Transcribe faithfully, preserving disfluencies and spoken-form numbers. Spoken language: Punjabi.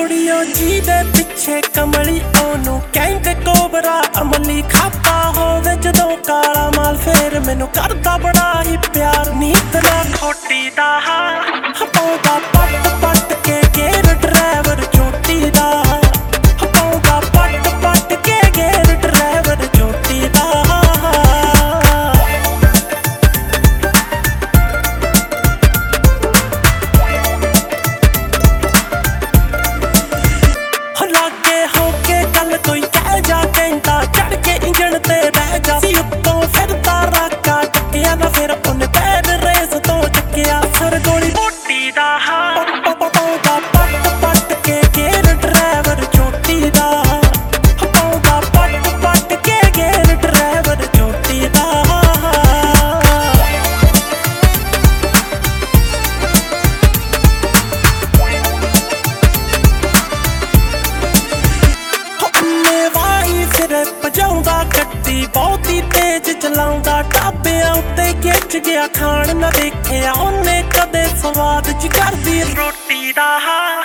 ਕੁੜੀਓ ਜੀ ਦੇ ਪਿੱਛੇ ਕਮਲੀ ਉਹਨੂੰ ਕਹਿੰਦੇ ਕੋਬਰਾ ਅਮਲੀ ਖਾਪਾ ਹੋਵੇ ਜਦੋਂ ਕਾਲਾ ਮਾਲ ਫੇਰ ਮੈਨੂੰ ਕਰਦਾ ਬੜਾ ਹੀ ਪਿਆਰ ਨੀਤ ਨਾ ਖੋਟੀ ਦਾ ਹਪਾਉਂਦਾ ਪੱਟ ਪੱਟ ਕੇ ਗੇਰ ਡਰਾਈਵਰ ਚੋਟੀ ਦਾ ਹਪਾਉਂਦਾ ਪੱਟ ਪੱਟ ਕੇ ਗੇਰ ਡਰਾਈਵਰ ਚੋਟੀ ਦਾ ਲਾਗੇ ਹੋ ਕੇ ਗੱਲ ਕੋਈ ਕਹਿ ਜਾ ਕਹਿੰਦਾ ਚੜ ਕੇ ਇੰਜਣ ਤੇ ਬਹਿ ਜਾ ਸੀ ਉੱਤੋਂ ਫਿਰਦਾ ਰਾਕਾ ਟੱਕਿਆ ਨਾ ਫਿਰ ਉਹਨੇ ਪੈਰ ਰੇਸ ਤੋਂ ਚੱਕਿਆ ਸਰ ਗੋਲੀ ਮੋਟੀ ਦਾ ਪਾਉਂਦਾ ਪੱਟ ਪੱਟ ਕੇ ਗੇਰ ਡਰਾਈਵਰ ਚੋਟੀ ਦਾ ਪਾਉਂਦਾ ਪੱਟ ਪੱਟ ਕੇ ਗੇਰ ਡਰਾਈਵਰ ਚੋਟੀ ਦਾ ਭਜਾਉਂਦਾ ਗੱਡੀ ਬਹੁਤੀ ਤੇਜ਼ ਚਲਾਉਂਦਾ ਢਾਬਿਆਂ ਉੱਤੇ ਖਿੱਚ ਗਿਆ ਖਾਣ ਨਾ ਦੇਖਿਆ ਉਹਨੇ ਕਦੇ ਸਵਾਦ ਚ ਕਰਦੀ ਰੋਟੀ ਦਾ